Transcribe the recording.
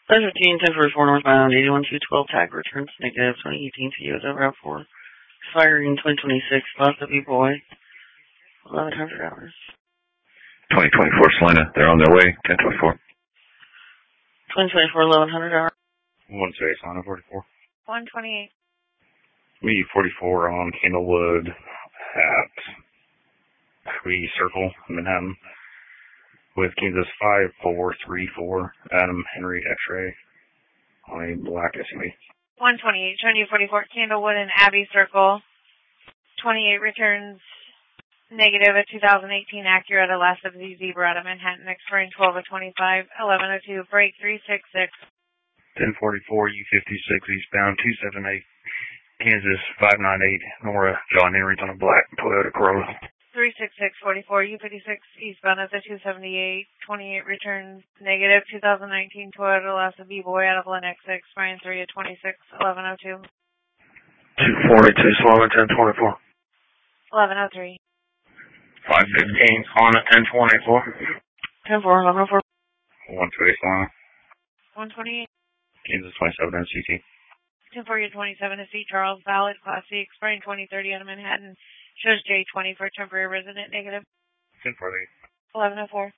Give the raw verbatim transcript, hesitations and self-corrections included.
ten fifteen, ten forty-four northbound, eighty-one two twelve tag returns negative, twenty eighteen to U S over Route four. Expiring twenty twenty-six, Class W boy, eleven hundred hours. twenty twenty-four Selena, they're on their way, ten twenty-four. twenty twenty-four, eleven hundred hours. one six, Selena, forty-four. one twenty-eight. We forty-four on Candlewood at Free Circle, Manhattan, with Kansas five four three four, Adam Henry X-ray on a black S U V. one twenty-eight, showing you forty-four, Candlewood and Abbey Circle. twenty-eight returns negative, a two thousand eighteen Acura at a last of the Zebra out of Manhattan, expiring twelve of twenty-five, eleven oh two, break three six six. ten forty-four, U fifty-six eastbound, two seven eight, Kansas five nine eight, Nora, John Henry's on a black Toyota Corolla. three six six, forty-four, U fifty-six eastbound at the two seventy-eight, twenty-eight returns negative, two thousand nineteen Toyota Lassa B-Boy out of Lenox, expiring three of twenty-six, eleven oh two. two forty-two Selena, ten twenty-four. eleven oh three. five fifteen, Honda, ten twenty-four. ten four, eleven oh four. one two eight, Selena. one twenty-eight. Kansas twenty-seven, N C T. ten forty twenty-seven to C. Charles, valid, Class C, expiring twenty thirty out of Manhattan. Shows J twenty for temporary resident negative. ten forty-eight. eleven oh four.